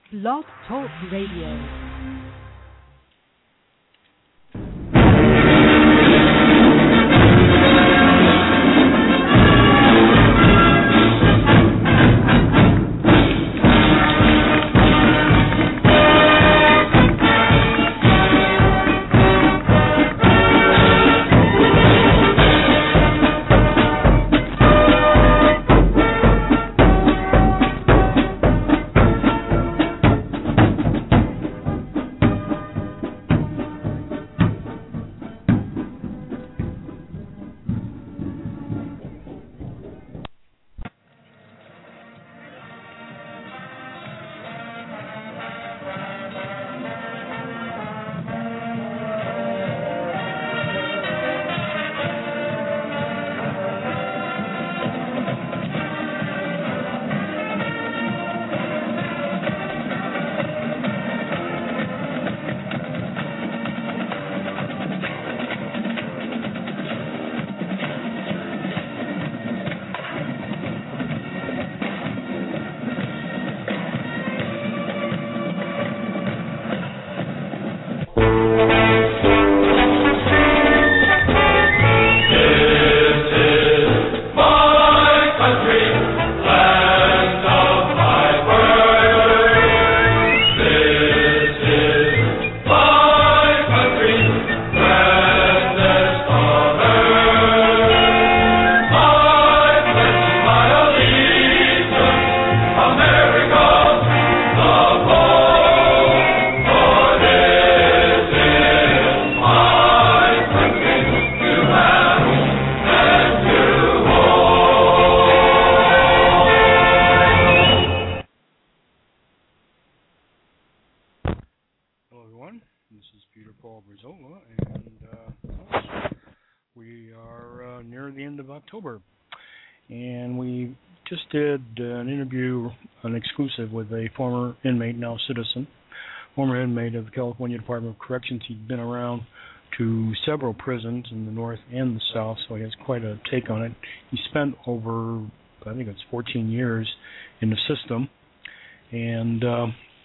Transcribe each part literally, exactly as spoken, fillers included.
Blog Talk Radio. With a former inmate, now citizen, former inmate of the California Department of Corrections. He'd been around to several prisons in the north and the south, so he has quite a take on it. He spent over, I think it's fourteen years in the system, and uh,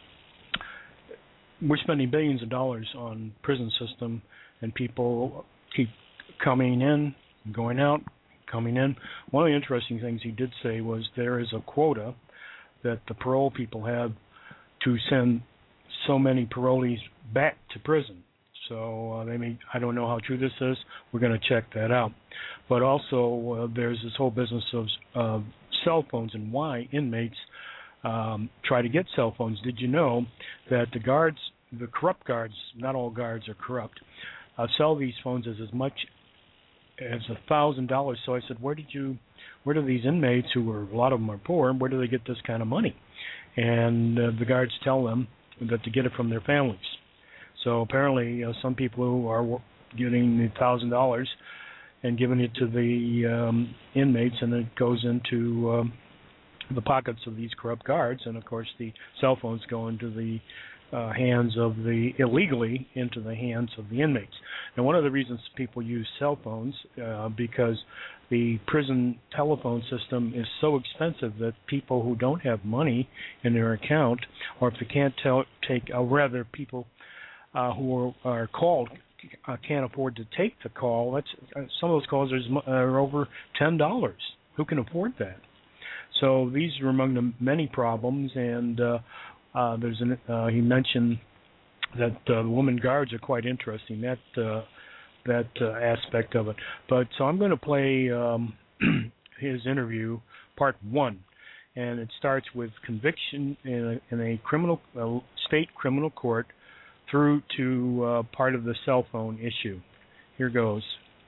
we're spending billions of dollars on prison system, and people keep coming in, going out, coming in. One of the interesting things he did say was there is a quota that the parole people have to send so many parolees back to prison. So uh, they may, I don't know how true this is. We're going to check that out. But also uh, there's this whole business of uh, cell phones and why inmates um, try to get cell phones. Did you know that the guards, the corrupt guards, not all guards are corrupt, uh, sell these phones as, as much as a thousand dollars. So I said, where did you, where do these inmates, who are, a lot of them are poor, where do they get this kind of money? And uh, the guards tell them that to get it from their families. So apparently uh, some people who are getting the thousand dollars and giving it to the um, inmates, and it goes into um, the pockets of these corrupt guards, and of course the cell phones go into the Uh, hands of the, illegally into the hands of the inmates. Now, one of the reasons people use cell phones, uh, because the prison telephone system is so expensive that people who don't have money in their account, or if they can't tell, take, or rather people uh, who are, are called uh, can't afford to take the call. That's uh, some of those calls are, are over ten dollars. Who can afford that? So these are among the many problems, and uh, Uh, there's an, uh, he mentioned that uh, the woman guards are quite interesting, that uh, that uh, aspect of it. But so I'm going to play um, his interview, part one, and it starts with conviction in a, in a criminal uh, state criminal court through to uh, part of the cell phone issue. Here goes.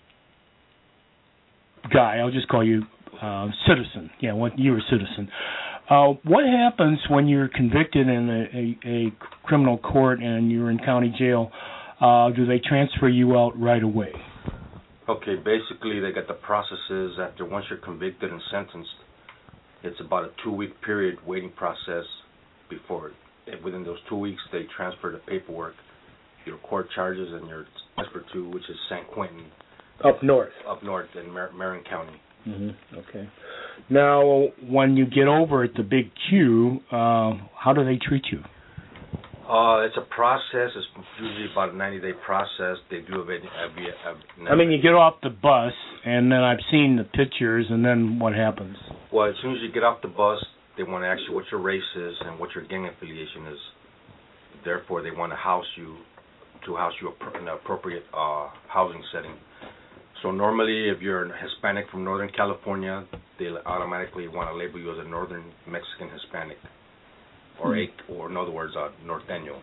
Guy, I'll just call you uh, citizen. Yeah, what, you're a citizen. Uh, what happens when you're convicted in a, a, a criminal court and you're in county jail? Uh, do they transfer you out right away? Okay, basically they got the processes after once you're convicted and sentenced. It's about a two-week period waiting process before. Within those two weeks, they transfer the paperwork, your court charges, and you're transferred to, which is San Quentin. Up north. Up north in Mar- Marin County. Mm-hmm. Okay. Now, when you get over at the big Q, uh, how do they treat you? Uh, it's a process. It's usually about a ninety-day process. They do it every, every. I mean, you get off the bus, and then I've seen the pictures, and then what happens? Well, as soon as you get off the bus, they want to ask you what your race is and what your gang affiliation is. Therefore, they want to house you, to house you in an appropriate uh, housing setting. So normally, if you're a Hispanic from Northern California, they automatically want to label you as a Northern Mexican Hispanic, or mm-hmm. a, or in other words, a Norteño.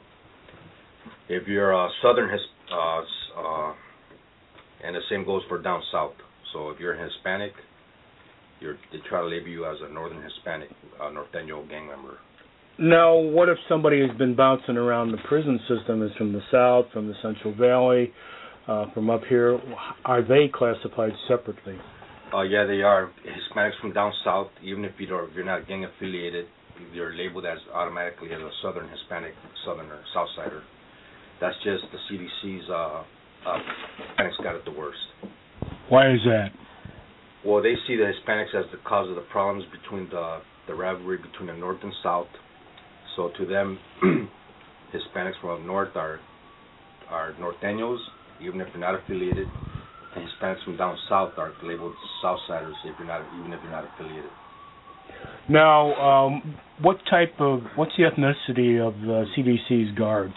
If you're a Southern, uh, uh, and the same goes for down south. So if you're Hispanic, you're, they try to label you as a Northern Hispanic, uh, Norteño gang member. Now, what if somebody has been bouncing around the prison system, is from the South, from the Central Valley, uh, from up here? Are they classified separately? Uh, yeah, they are. Hispanics from down south, even if you don't, if you're not gang affiliated, you're labeled as automatically as a Southern Hispanic, Southerner, Southsider. That's just the C D C's. Uh, uh, Hispanics got it the worst. Why is that? Well, they see the Hispanics as the cause of the problems between the the rivalry between the North and South. So to them, Hispanics from up north are are Norteños, even if they're not affiliated, and Hispanics from down south are labeled Southsiders if you're not, even if you're not affiliated. Now, um, what type of, what's the ethnicity of the C D C's guards?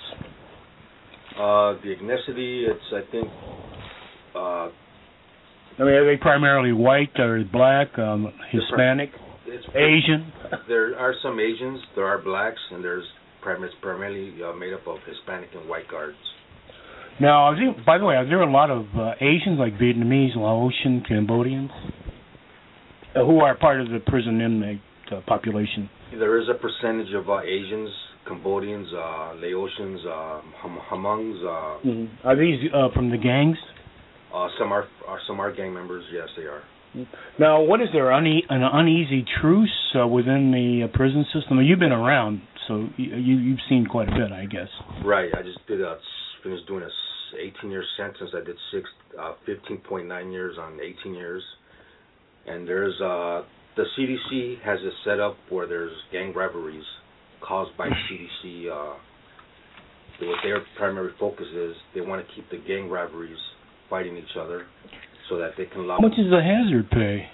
Uh, the ethnicity, it's I think. Uh, I mean, are they primarily white or black, um, Hispanic, it's Asian? There are some Asians, there are blacks, and there's prim- it's primarily uh, made up of Hispanic and white guards. Now, are there, by the way, are there a lot of uh, Asians, like Vietnamese, Laotian, Cambodians, uh, who are part of the prison inmate uh, population? There is a percentage of uh, Asians, Cambodians, uh, Laotians, uh, hum- Hmongs. Uh, mm-hmm. Are these uh, from the gangs? Uh, some are, are some are gang members. Yes, they are. Now, what is there, une- an uneasy truce uh, within the uh, prison system? You've been around, so you, you've seen quite a bit, I guess. Right. I just did a, finished doing a eighteen-year sentence. I did six, uh, fifteen point nine years on eighteen years. And there's uh, the C D C has a setup where there's gang rivalries caused by C D C. Uh, what their primary focus is, they want to keep the gang rivalries fighting each other so that they can... How much is the hazard pay?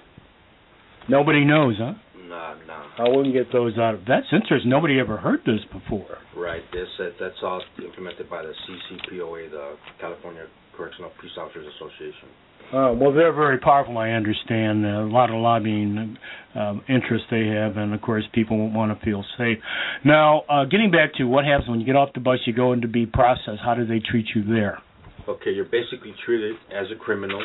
Nobody knows, huh? Nah, nah. I wouldn't get those out of... That's interesting. Nobody ever heard this before. Right. This, uh, that's all implemented by the C C P O A, the California Correctional Police Officers Association. Uh, well, they're very powerful, I understand. Uh, a lot of lobbying uh, interest they have, and, of course, people want to feel safe. Now, uh, getting back to what happens when you get off the bus, you go in to be processed. How do they treat you there? Okay, you're basically treated as a criminal,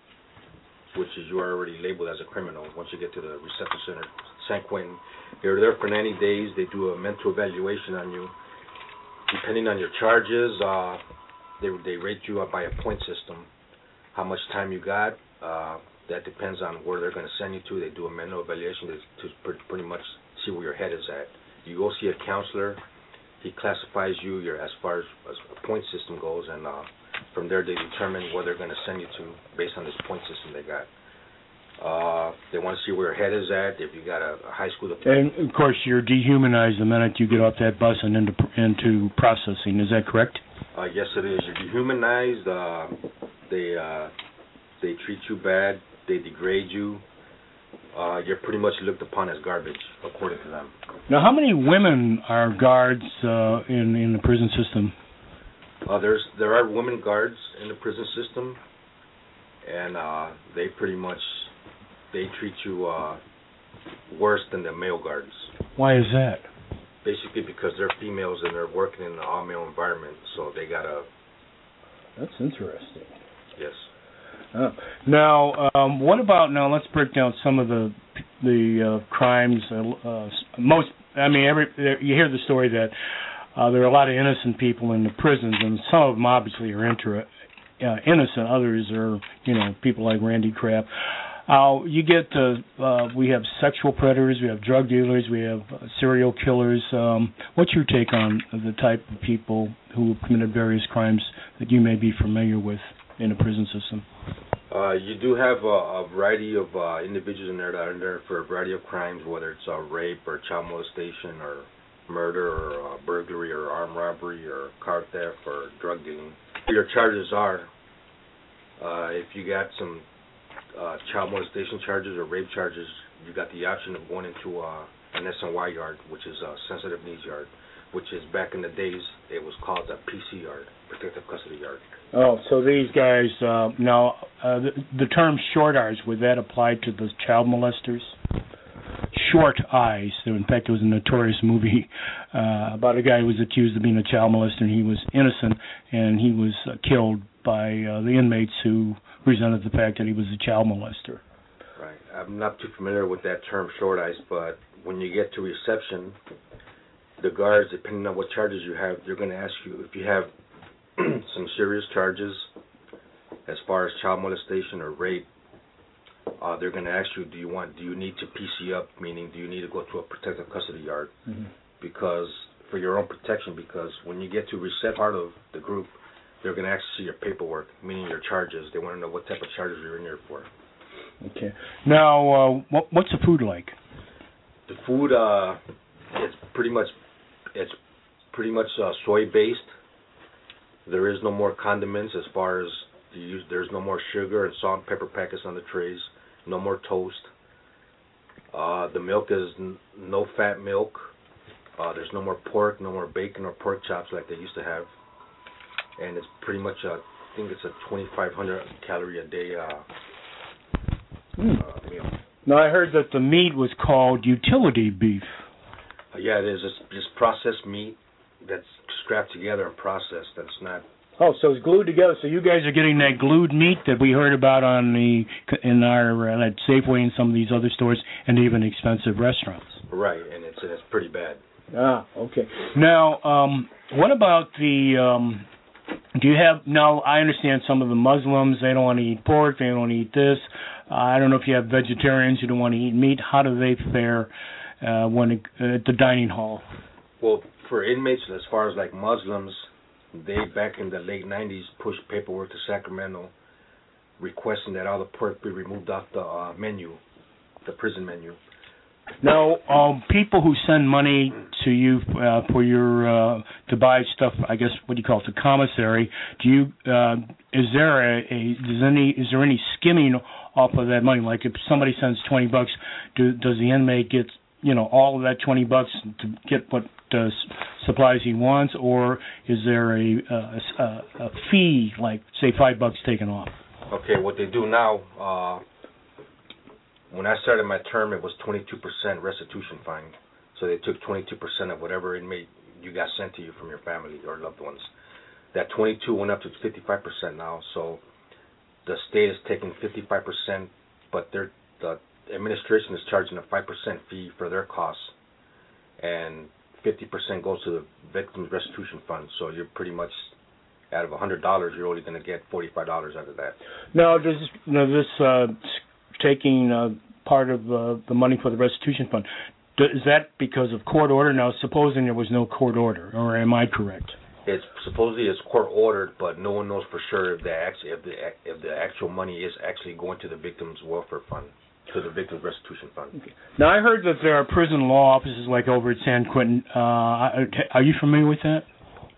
which is you are already labeled as a criminal once you get to the reception center, San Quentin. You're there for ninety days. They do a mental evaluation on you. Depending on your charges, uh, they they rate you by a point system. How much time you got, uh, that depends on where they're going to send you to. They do a mental evaluation to, to pretty much see where your head is at. You go see a counselor. He classifies you your, as far as, as a point system goes, and uh, from there they determine where they're going to send you to based on this point system they got. Uh, they want to see where your head is at, if you got a, a high school diploma. And, of course, you're dehumanized the minute you get off that bus and into, into processing. Is that correct? Uh, yes, it is. You're dehumanized. Uh, they uh, they treat you bad. They degrade you. Uh, you're pretty much looked upon as garbage, according to them. Now, how many women are guards uh, in in the prison system? Uh, there's there are women guards in the prison system, and uh, they pretty much they treat you uh, worse than the male guards. Why is that? Basically, because they're females and they're working in an all-male environment, so they gotta. That's interesting. Yes. Uh, now, um, what about now? Let's break down some of the the uh, crimes. Uh, uh, most, I mean, every you hear the story that uh, there are a lot of innocent people in the prisons, and some of them obviously are inter- uh, innocent. Others are, you know, people like Randy Kraft. Uh, you get, uh, uh, we have sexual predators, we have drug dealers, we have uh, serial killers. Um, what's your take on the type of people who have committed various crimes that you may be familiar with in the prison system? Uh, you do have a, a variety of uh, individuals in there that are in there for a variety of crimes, whether it's uh, rape or child molestation or murder or uh, burglary or armed robbery or car theft or drug dealing. Your charges are, uh, if you got some uh, child molestation charges or rape charges, you got the option of going into uh, an S N Y yard, which is a sensitive needs yard, which is back in the days, it was called a P C yard, protective custody yard. Oh, so these guys, uh, now, uh, the, the term short eyes, would that apply to the child molesters? Short eyes. In fact, there was a notorious movie uh, about a guy who was accused of being a child molester, and he was innocent, and he was uh, killed by uh, the inmates who resented the fact that he was a child molester. Right. I'm not too familiar with that term, short eyes, but when you get to reception, the guards, depending on what charges you have, they're going to ask you if you have some serious charges as far as child molestation or rape. Uh, they're going to ask you, do you want, do you need to P C up, meaning do you need to go to a protective custody yard? Mm-hmm. Because, for your own protection, because when you get to reset part of the group, they're going to ask you your paperwork, meaning your charges. They want to know what type of charges you're in there for. Okay. Now, uh, what, what's the food like? The food, uh, it's pretty much, it's pretty much uh, soy-based. There is no more condiments as far as you use, there's no more sugar and salt and pepper packets on the trays. No more toast. Uh, the milk is n- no fat milk. Uh, there's no more pork, no more bacon or pork chops like they used to have. And it's pretty much, a, I think it's a twenty-five hundred calorie a day uh, mm. uh, meal. Now, I heard that the meat was called utility beef. Uh, yeah, it is. It's just processed meat that's scrapped together and processed. That's not... Oh, so it's glued together. So you guys are getting that glued meat that we heard about on the in our uh, at Safeway and some of these other stores, and even expensive restaurants. Right, and it's it's pretty bad. Ah, okay. Now, um, what about the? Um, do you have? Now, I understand some of the Muslims, they don't want to eat pork, they don't want to eat this. Uh, I don't know if you have vegetarians who don't want to eat meat. How do they fare uh, when it, uh, at the dining hall? Well, for inmates, as far as like Muslims, they, back in the late nineties, pushed paperwork to Sacramento requesting that all the pork be removed off the uh, menu, the prison menu. Now, um, people who send money to you uh, for your uh, to buy stuff, I guess what do you call it, the commissary? Do you uh, is there a, a does any is there any skimming off of that money? Like if somebody sends twenty bucks, do, does the inmate get you know all of that twenty bucks to get what uh, supplies he wants, or is there a, a, a fee like say five bucks taken off? Okay, what they do now. Uh, When I started my term, it was twenty-two percent restitution fine. So they took twenty-two percent of whatever inmate you got sent to you from your family or loved ones. That twenty-two went up to fifty-five percent now. So the state is taking fifty-five percent, but they're, the administration is charging a five percent fee for their costs. And fifty percent goes to the victim's restitution fund. So you're pretty much, out of one hundred dollars, you're only going to get forty-five dollars out of that. Now, does you know, this... Uh, taking uh, part of uh, the money for the restitution fund. Is that because of court order? Now, supposing there was no court order, or am I correct? It's supposedly it's court ordered, but no one knows for sure if the actually, if the if the actual money is actually going to the victim's welfare fund, to the victim's restitution fund. Okay. Now, I heard that there are prison law offices like over at San Quentin. Uh, are you familiar with that?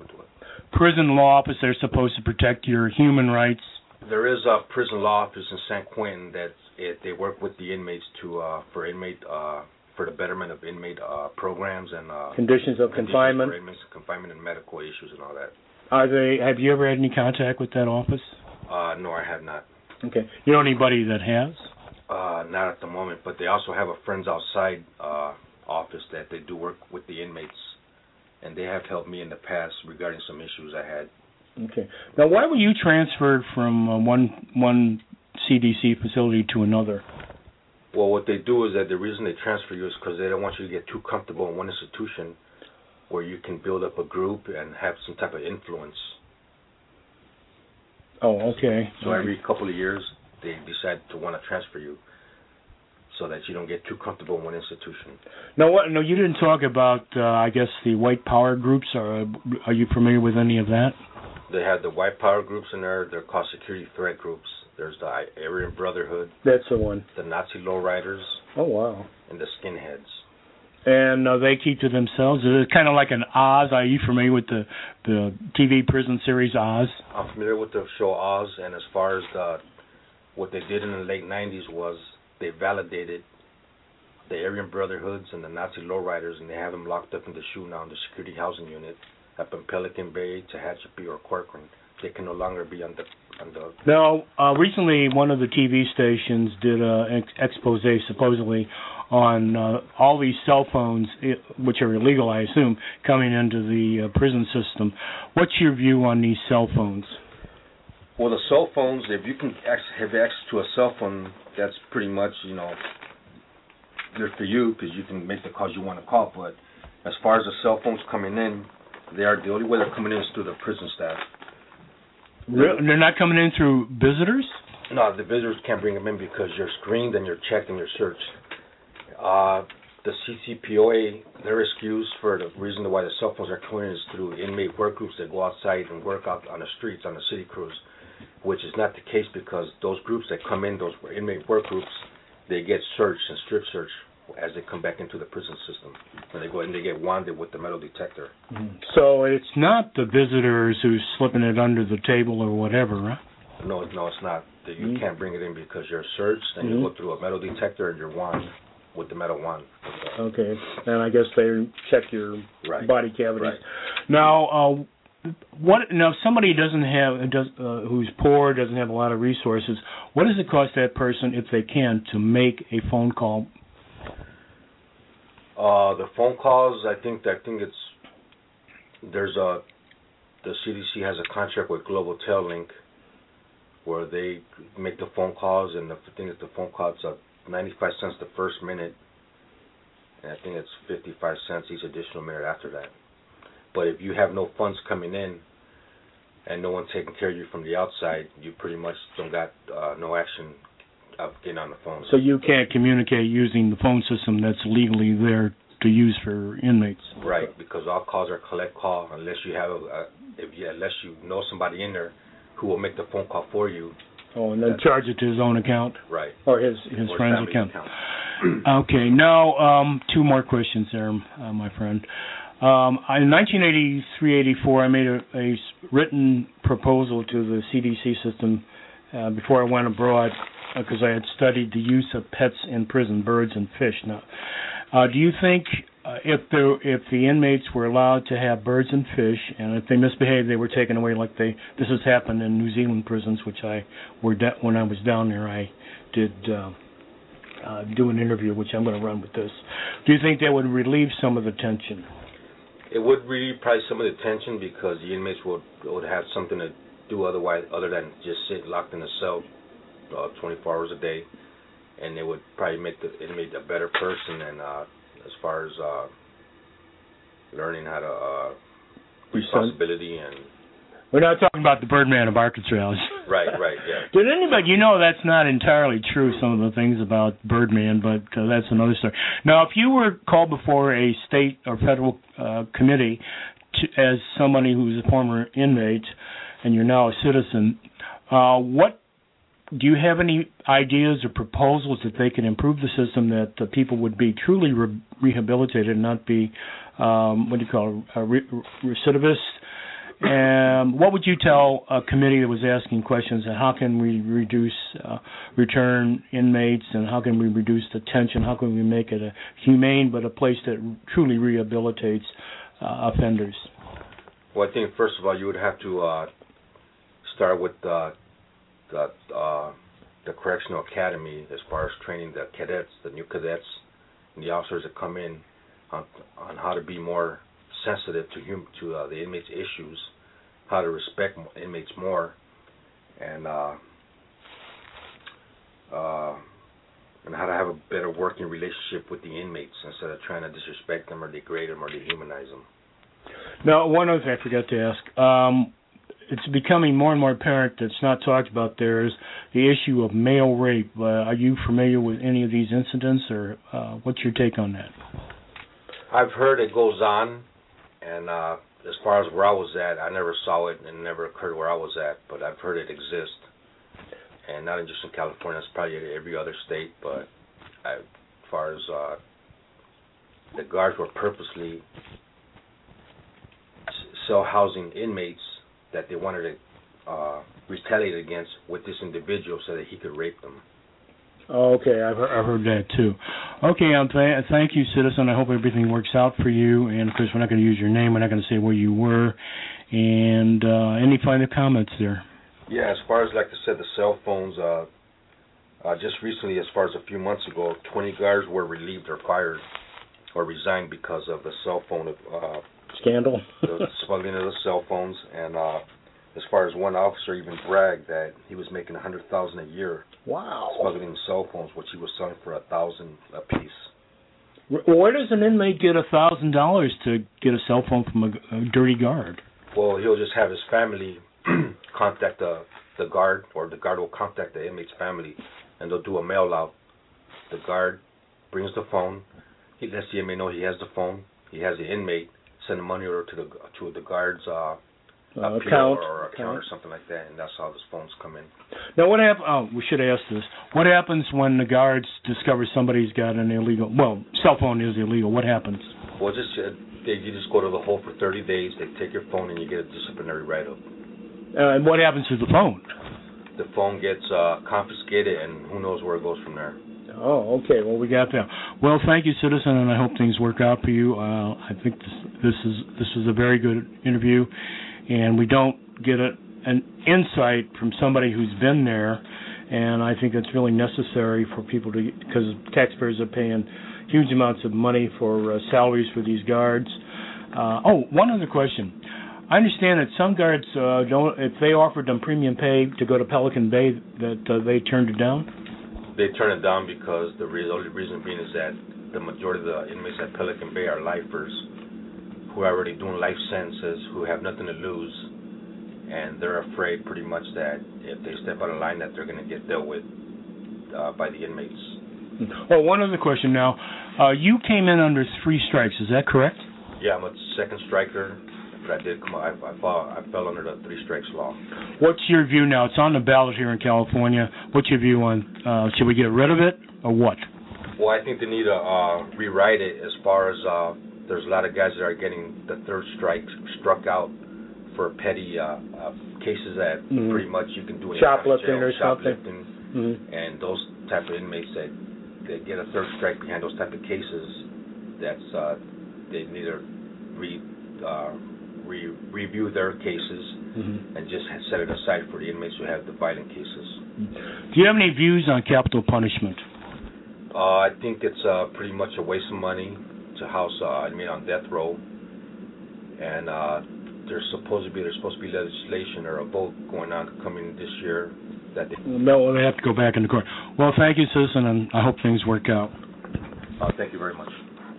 Prison law office, they're supposed to protect your human rights. There is a prison law office in San Quentin that it, they work with the inmates to uh, for inmate uh, for the betterment of inmate uh, programs and uh, conditions of conditions confinement, for inmates, confinement and medical issues and all that. Are they? Have you ever had any contact with that office? Uh, no, I have not. Okay. You know anybody that has? Uh, not at the moment, but they also have a Friends Outside uh, office that they do work with the inmates, and they have helped me in the past regarding some issues I had. Okay. Now, why were you transferred from uh, one one C D C facility to another? Well, what they do is that the reason they transfer you is because they don't want you to get too comfortable in one institution where you can build up a group and have some type of influence. Oh, okay. So every couple of years, they decide to want to transfer you so that you don't get too comfortable in one institution. Now, what? No, you didn't talk about, uh, I guess, the white power groups. Are, are you familiar with any of that? They have the white power groups in there. They're called security threat groups. There's the Aryan Brotherhood. That's the one. The Nazi lowriders. Oh, wow. And the skinheads. And uh, they keep to themselves. It's kind of like an Oz. Are you familiar with the the T V prison series Oz? I'm familiar with the show Oz, and as far as the what they did in the late nineties was they validated the Aryan Brotherhoods and the Nazi lowriders, and they have them locked up in the SHU now in the security housing unit up in Pelican Bay, Tehachapi, or Corcoran. They can no longer be on the on the. Now, uh, recently, one of the T V stations did an ex- expose, supposedly, on uh, all these cell phones, which are illegal, I assume, coming into the uh, prison system. What's your view on these cell phones? Well, the cell phones, if you can have access to a cell phone, that's pretty much, you know, good for you because you can make the calls you want to call. But as far as the cell phones coming in, they are the only way they're coming in is through the prison staff. They're not coming in through visitors? No, the visitors can't bring them in because you're screened and you're checked and you're searched. Uh, the C C P O A, their excuse for the reason why the cell phones are coming in is through inmate work groups that go outside and work out on the streets, on the city crews, which is not the case because those groups that come in, those inmate work groups, they get searched and strip searched as they come back into the prison system. When they go in, they get wanded with the metal detector. Mm-hmm. So it's not the visitors who's slipping it under the table or whatever, huh? No, no, it's not. You mm-hmm. can't bring it in because you're searched and mm-hmm. you go through a metal detector and you're wand with the metal wand. Okay, and I guess they check your right. body cavities. Right. Now, uh, what? Now, if somebody doesn't have, does, uh, who's poor, doesn't have a lot of resources, what does it cost that person, if they can, to make a phone call? Uh, the phone calls, I think, I think it's there's a the C D C has a contract with Global Tel-Link where they make the phone calls, and the thing is the phone calls are ninety-five cents the first minute, and I think it's fifty-five cents each additional minute after that. But if you have no funds coming in and no one taking care of you from the outside, you pretty much don't got uh, no action of getting on the phone. So you can't communicate using the phone system that's legally there to use for inmates. Right, because all calls are collect call unless you have a, a if you unless you know somebody in there who will make the phone call for you. Oh, and then charge it to his own account. Right. Or his his or friend's account. account. Okay, now um, two more questions there, uh, my friend. Um, in nineteen eighty-three eighty-four, I made a, a written proposal to the C D C system uh, before I went abroad because uh, I had studied the use of pets in prison, birds and fish. Now, uh, do you think uh, if the if the inmates were allowed to have birds and fish, and if they misbehaved, they were taken away, like they this has happened in New Zealand prisons, which I were de- when I was down there, I did uh, uh, do an interview, which I'm going to run with this. Do you think that would relieve some of the tension? It would relieve probably some of the tension because the inmates would would have something to do otherwise other than just sit locked in a cell uh, twenty-four hours a day, and it would probably make the inmate a better person and uh, as far as uh, learning how to uh, responsibility and. We're not talking about the Birdman of Arkansas. Right, right, yeah. Did anybody, you know that's not entirely true, some of the things about Birdman, but uh, that's another story. Now, if you were called before a state or federal uh, committee to, as somebody who's a former inmate and you're now a citizen, uh, what do you have any ideas or proposals that they can improve the system that uh, people would be truly re- rehabilitated and not be, um, what do you call it, uh, re- recidivists? And what would you tell a committee that was asking questions on how can we reduce uh, return inmates and how can we reduce the tension? How can we make it a humane but a place that truly rehabilitates uh, offenders? Well, I think first of all you would have to uh, start with uh, the uh, the correctional academy as far as training the cadets, the new cadets, and the officers that come in on on how to be more sensitive to hum- to uh, the inmates' issues, how to respect inmates more, and uh, uh, and how to have a better working relationship with the inmates instead of trying to disrespect them or degrade them or dehumanize them. Now, one other thing I forgot to ask. Um, it's becoming more and more apparent that's not talked about there is the issue of male rape. Uh, are you familiar with any of these incidents, or uh, what's your take on that? I've heard it goes on. And uh, as far as where I was at, I never saw it and it never occurred where I was at, but I've heard it exist. And not just in California, it's probably every other state, but I, as far as uh, the guards were purposely cell housing inmates that they wanted to uh, retaliate against with this individual so that he could rape them. Okay, I've heard, I've heard that too. Okay, um, th- thank you, citizen. I hope everything works out for you. And of course, we're not going to use your name. We're not going to say where you were. And uh, any final comments there? Yeah, as far as, like I said, the cell phones, uh, uh, just recently, as far as a few months ago, twenty guards were relieved or fired or resigned because of the cell phone uh, scandal, the smuggling of the cell phones. And uh, as far as one officer even bragged that he was making a hundred thousand a year. Wow. Smuggling cell phones, which he was selling for a thousand a piece. Where does an inmate get a thousand dollars to get a cell phone from a, a dirty guard? Well, he'll just have his family contact the the guard, or the guard will contact the inmate's family, and they'll do a mail out. The guard brings the phone. He lets the inmate know he has the phone. He has the inmate send the money order to the to the guard's uh, uh, account or account, account or something like that, and that's how the phones come in. Now, what happens? Oh, we should ask this. What happens when the guards discover somebody's got an illegal? Well, cell phone is illegal. What happens? Well, just uh, they, you just go to the hole for thirty days. They take your phone and you get a disciplinary write-up. Uh, and what happens to the phone? The phone gets uh, confiscated, and who knows where it goes from there. Oh, okay. Well, we got that. Well, thank you, citizen, and I hope things work out for you. Uh, I think this, this is this is a very good interview, and we don't get a, an insight from somebody who's been there, and I think that's really necessary for people to, because taxpayers are paying huge amounts of money for uh, salaries for these guards. Uh, oh, one other question. I understand that some guards uh, don't. If they offered them premium pay to go to Pelican Bay, that uh, they turned it down. They turn it down because the re- only reason being is that the majority of the inmates at Pelican Bay are lifers who are already doing life sentences, who have nothing to lose, and they're afraid pretty much that if they step out of line that they're going to get dealt with uh, by the inmates. Oh, one other question now. Uh, you came in under three strikes, is that correct? Yeah, I'm a second striker. I did come. I, I, fell, I fell under the three strikes law. What's your view now? It's on the ballot here in California. What's your view on? Uh, should we get rid of it or what? Well, I think they need to uh, rewrite it. As far as uh, there's a lot of guys that are getting the third strike struck out for petty uh, uh, cases that mm-hmm. pretty much you can do it shoplifting jail, or shoplifting, something. Mm-hmm. And those type of inmates that they get a third strike behind those type of cases, that's uh, they need to re. Uh, Re- review their cases mm-hmm. and just set it aside for the inmates who have the violent cases. Do you have any views on capital punishment? Uh, I think it's uh, pretty much a waste of money to house uh, inmate on death row, and uh, there's supposed to be there's supposed to be legislation or a vote going on coming this year that. They no, they have to go back in the court. Well, thank you, citizen, and I hope things work out. Uh, thank you very much.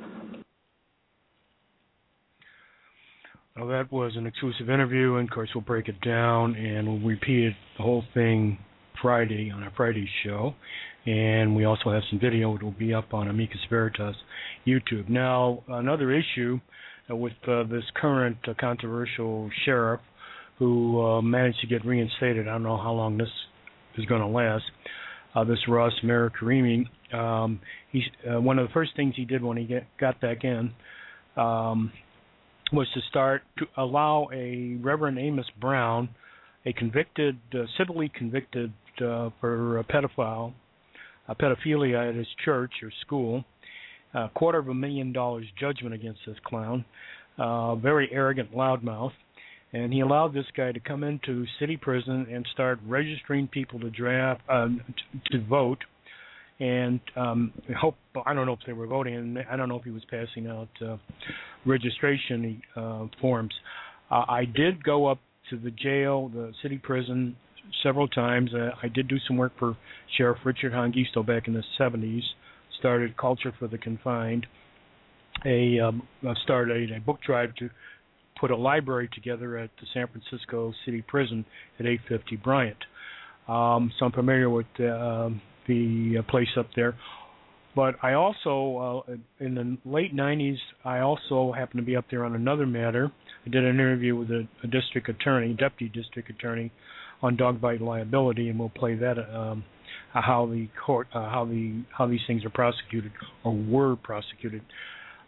Well, that was an exclusive interview, and of course we'll break it down and we'll repeat it, the whole thing Friday on our Friday show. And we also have some video. It will be up on Amicus Veritas YouTube. Now, another issue uh, with uh, this current uh, controversial sheriff who uh, managed to get reinstated. I don't know how long this is going to last. Uh, this Ras Meir-Karimi. Um, he's, uh, one of the first things he did when he get, got back in um, was to start to allow a Reverend Amos Brown, a convicted, uh, civilly convicted uh, for a pedophile, a pedophilia at his church or school, a quarter of a million dollars judgment against this clown, uh, very arrogant loudmouth, and he allowed this guy to come into city prison and start registering people to draft, uh, to, to vote. And um, I hope I don't know if they were voting, and I don't know if he was passing out uh, registration uh, forms. Uh, I did go up to the jail, the city prison, several times. Uh, I did do some work for Sheriff Richard Hongisto back in the seventies. Started Culture for the Confined. A um, started a book drive to put a library together at the San Francisco City Prison at eight fifty Bryant. Um, so I'm familiar with. Uh, the uh, place up there. But I also, uh, in the late nineties, I also happened to be up there on another matter. I did an interview with a, a district attorney, deputy district attorney, on dog bite liability, and we'll play that, um, how the court, uh, how the how these things are prosecuted or were prosecuted.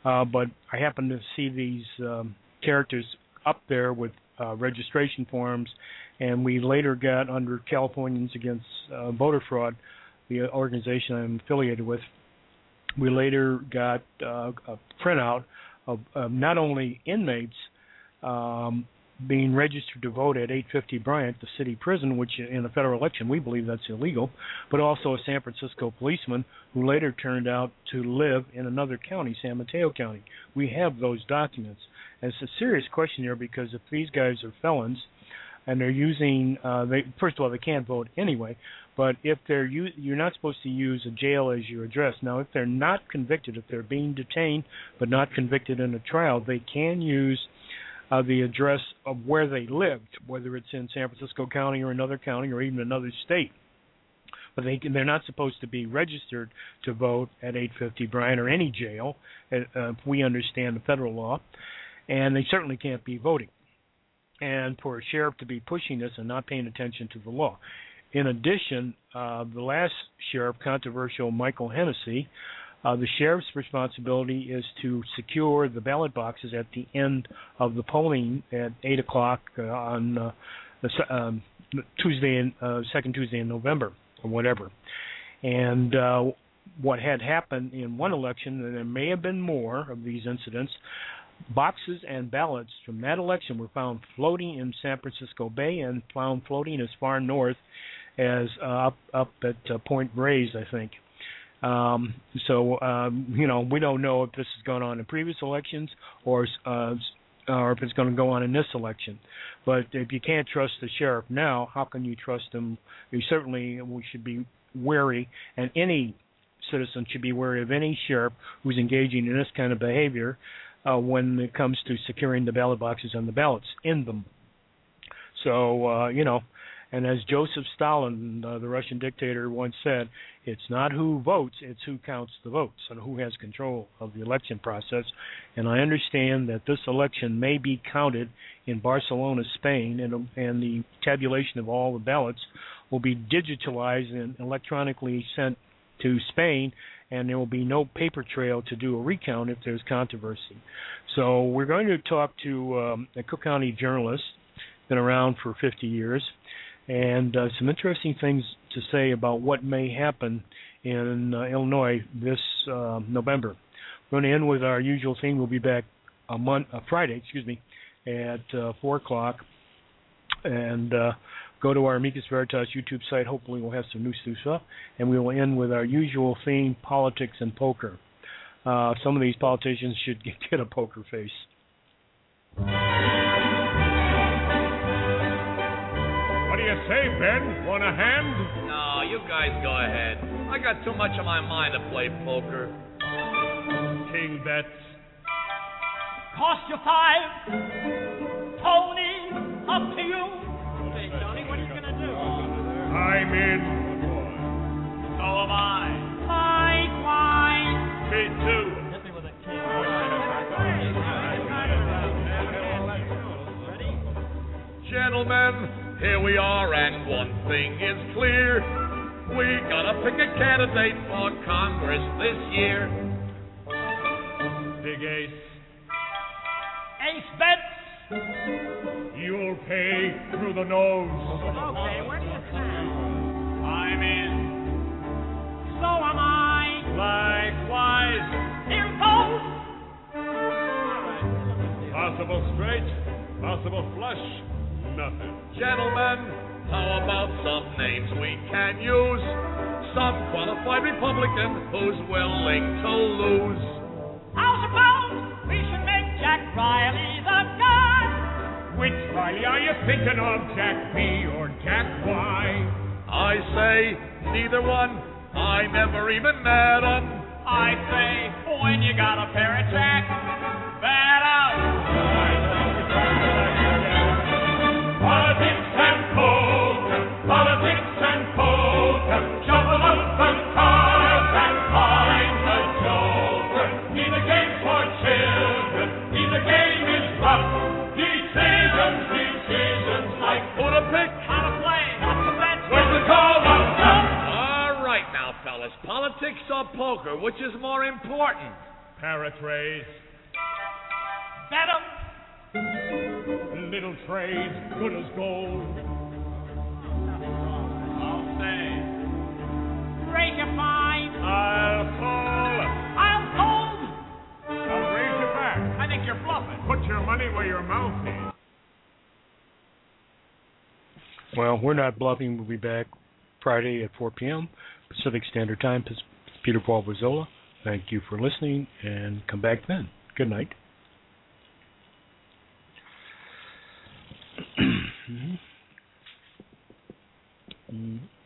Uh, but I happened to see these um, characters up there with uh, registration forms, and we later got, under Californians Against uh, Voter Fraud, the organization I'm affiliated with, we later got uh, a printout of, of not only inmates um, being registered to vote at eight fifty Bryant, the city prison, which in a federal election we believe that's illegal, but also a San Francisco policeman who later turned out to live in another county, San Mateo County. We have those documents. And it's a serious question here, because if these guys are felons and they're using, uh, they, first of all, they can't vote anyway, but if they're, you're not supposed to use a jail as your address. Now, if they're not convicted, if they're being detained but not convicted in a trial, they can use Uh, the address of where they lived, whether it's in San Francisco County or another county or even another state. But they, they're not supposed to be registered to vote at eight fifty Bryant or any jail, uh, if we understand the federal law, and they certainly can't be voting. And for a sheriff to be pushing this and not paying attention to the law. In addition, uh, the last sheriff, controversial Michael Hennessy, Uh, the sheriff's responsibility is to secure the ballot boxes at the end of the polling at eight o'clock uh, on uh, the um, Tuesday, in, uh, second Tuesday in November or whatever. And uh, what had happened in one election, and there may have been more of these incidents, boxes and ballots from that election were found floating in San Francisco Bay and found floating as far north as uh, up, up at uh, Point Reyes, I think. Um, so, um, you know, we don't know if this has gone on in previous elections or uh, or if it's going to go on in this election. But if you can't trust the sheriff now, how can you trust him? You certainly, we should be wary, and any citizen should be wary of any sheriff who's engaging in this kind of behavior uh, when it comes to securing the ballot boxes and the ballots in them. So, uh, you know, and as Joseph Stalin, uh, the Russian dictator, once said, it's not who votes, it's who counts the votes and who has control of the election process. And I understand that this election may be counted in Barcelona, Spain, and, and the tabulation of all the ballots will be digitalized and electronically sent to Spain, and there will be no paper trail to do a recount if there's controversy. So we're going to talk to um, a Cook County journalist, been around for fifty years, and uh, some interesting things to say about what may happen in uh, Illinois this uh, November. We're going to end with our usual theme. We'll be back a month, uh, Friday, excuse me, at uh, four o'clock, and uh, go to our Amicus Veritas YouTube site. Hopefully we'll have some new stuff, and we will end with our usual theme, politics and poker. Uh, some of these politicians should get, get a poker face. What do you say, Ben? Want a hand? No, you guys go ahead. I got too much on my mind to play poker. King bets. Cost you five. Tony, up to you. Hey, Tony, what are you going to do? I'm in. So am I. Likewise. Me too. Hit me with a king. Ready? Gentlemen, here we are, and one thing is clear. We gotta pick a candidate for Congress this year. Big ace. Ace bets. You'll pay through the nose. Okay, where do you stand? I'm in. So am I. Likewise. Here goes. Possible straight, possible flush, nothing. Gentlemen, how about some names we can use? Some qualified Republican who's willing to lose. How's about we should make Jack Riley the guy? Which Riley are you thinking of, Jack B or Jack Y? I say neither one. I never even met 'em. I say when you got a pair of Jack, bet out. Politics and poker, politics and poker, shuffle up the cards and find the joker. Neither game for children, neither game is rough. Decisions, decisions like Who to pick? How to play, how to bet. where's the call of love? All right now, fellas. Politics or poker, which is more important? Paratrays. Venom. Little trades, good as gold. I'll say. Break a fine. I'll call. I'll hold. I'll raise you back. I think you're bluffing. Put your money where your mouth is. Well, we're not bluffing. We'll be back Friday at four p.m. Pacific Standard Time. Peter Paul Bozzola. Thank you for listening, and come back then. Good night. Mm-hmm. Mm-hmm.